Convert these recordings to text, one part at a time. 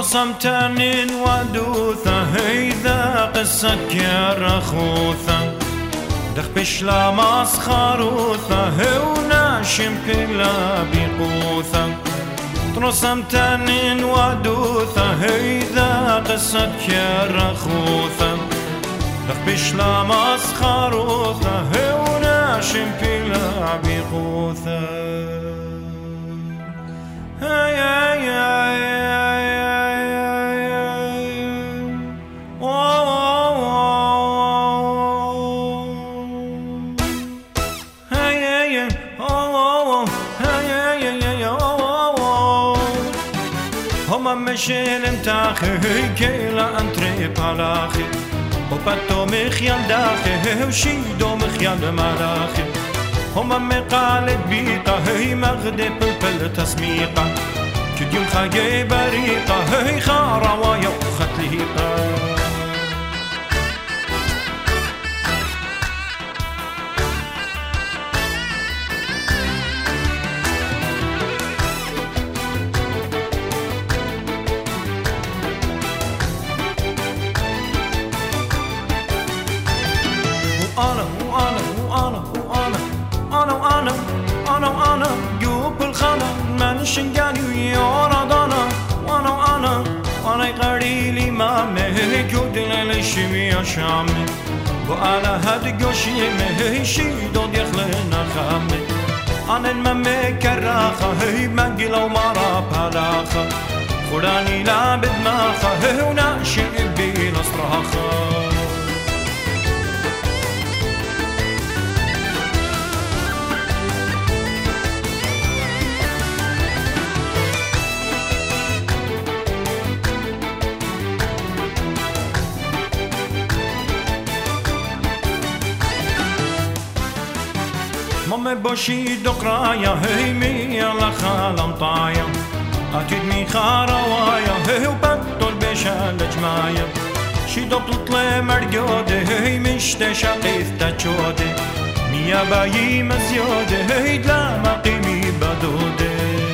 سمتان ودوثة هيدا قصة كرخوثة دخ بشلا مسخروثة هوناشم كلا بقوثة سمتان ودوثة هيدا قصة كرخوثة دخ بشلا مسخروثة هوناشم كلا بقوثة هما مشيلم تاخي كيلا انتري بالاخي وباتو مخيال داخي وشيدو مخيال مالاخي هما مقالد بيقا هي مغدي بلبل تسميقا كديوم خاقي بريقا هي خاراوايا وختليقا أنا جوب الخلا من شنجاني ويوردانا وأنا يقريلي مامي كودل لشمي شامي وأنا هاد جوشي مهي شيدو ديخلنا خامي أنا المامي كراخة هي مجلا ومرا بلاخة خلاني لابد ماخة هي وناشي بيلا صراخة ماما باشي دقرايا هي ميلا خالم طايا أتيد مي خاراوايا هي وبطل بشال جمايا شي دبطل مرجودة هي مشت شقيث تجودة ميا باي مزيودة هي دلا مقيمي بدودة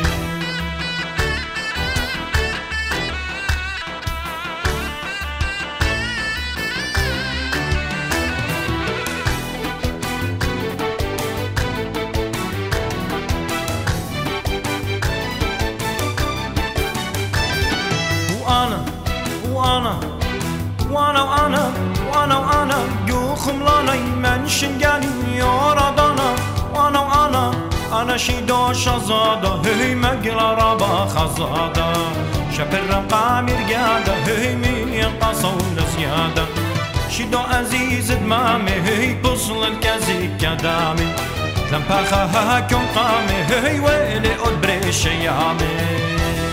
وأنا جوخم لاني من شنجاني يوردانا أنا شيدو شزادة هي مقلا رابا خزادة شبر رقام رقادة هي مين قصول زيادة شيدو عزيز دمامي هي بصل الكازي كدامي لمباخها كم قامي هي ويلي أدبريش يامي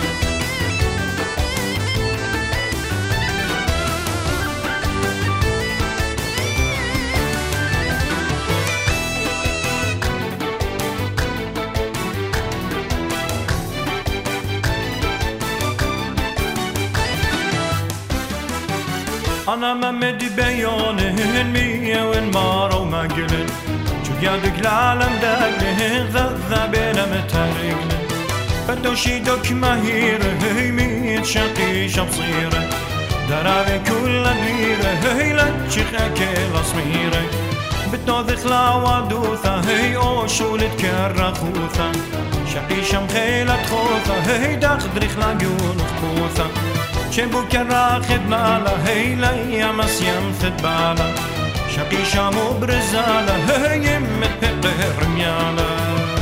أنا ممدي بيانهن مية والمارة ومقلن شو يدك العالم داقلهن ذا بينا متارقلن بدو شيدك مهيرة هي مية شقيشة بصيرة درابي كل دويرة هي لتشيخ أكيل أصميرة بدو ذخلا ودوثة هي أوشولة كرخوثة شقيشة مخيلة خوثة هي داخد رخلا قول خوثة شبو كراخد مالا هي ليا مسيم ثدبالا شقيشة مبرزالة هي يمت بقهر ميالا